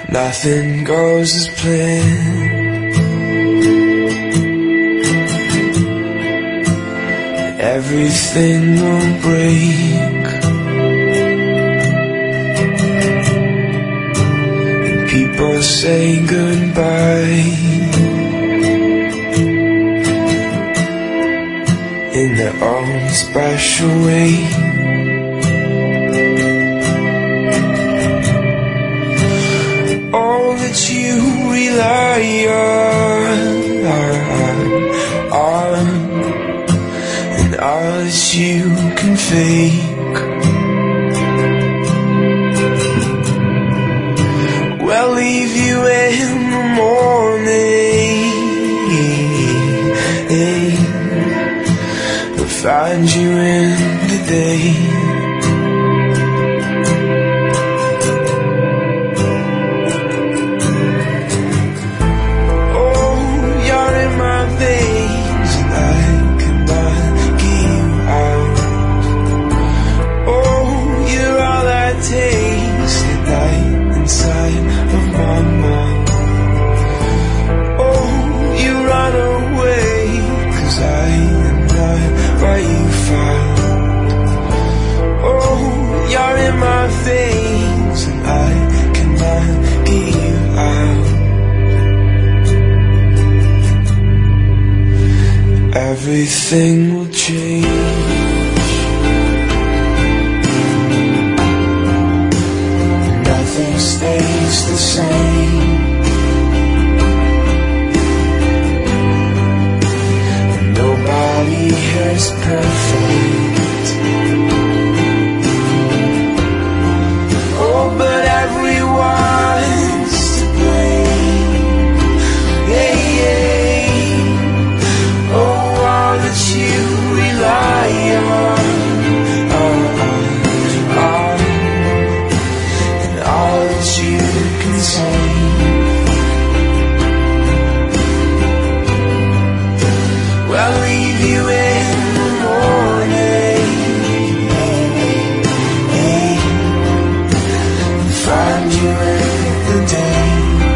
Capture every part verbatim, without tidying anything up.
Nothing goes as planned. Everything will break. And people say goodbye in their own special way. All that you rely on, on and all that you can fake, will leave you in the morning, they'll find you in the day. Everything will change. Nothing stays the same. And nobody is perfect. Oh, but everyone's to blame. Yeah, yeah. Oh, you rely on, on, on, and all that you can say, will leave you in the morning, and find you in the day.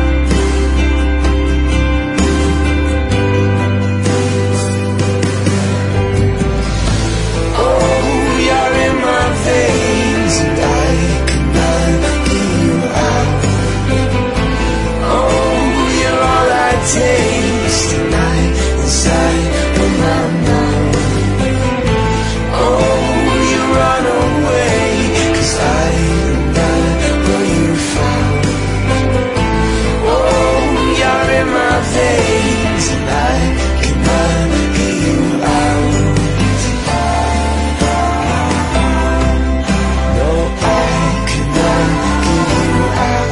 Taste tonight inside of my mouth. Oh, you run away, 'cause I am not what you found. Oh, you're in my veins and I cannot get you out. No, I cannot get you out.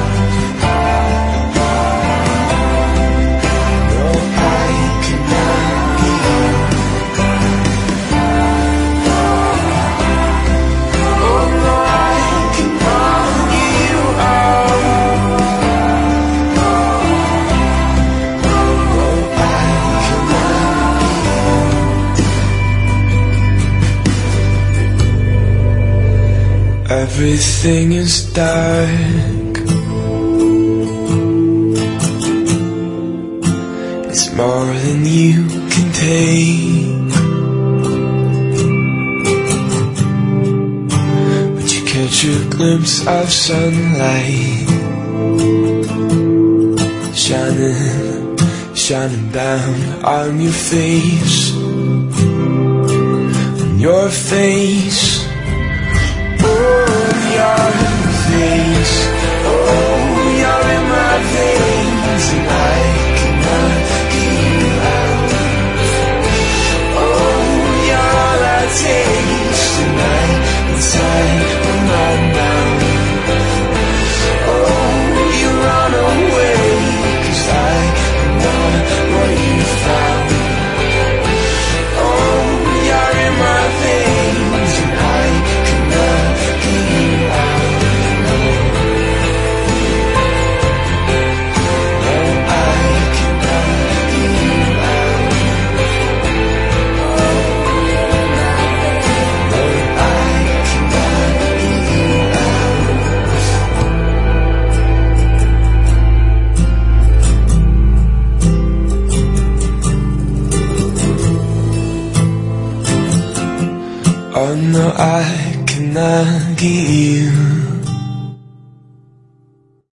Everything is dark. It's more than you can take, but you catch a glimpse of sunlight shining, shining down on your face, on your face. Your face, oh, you're in my veins and I cannot get you out. Oh, you're all I taste tonight inside of my mouth. Oh, you run away, 'cause I am not what you found. Oh, you're in my veins and I no, I cannot get you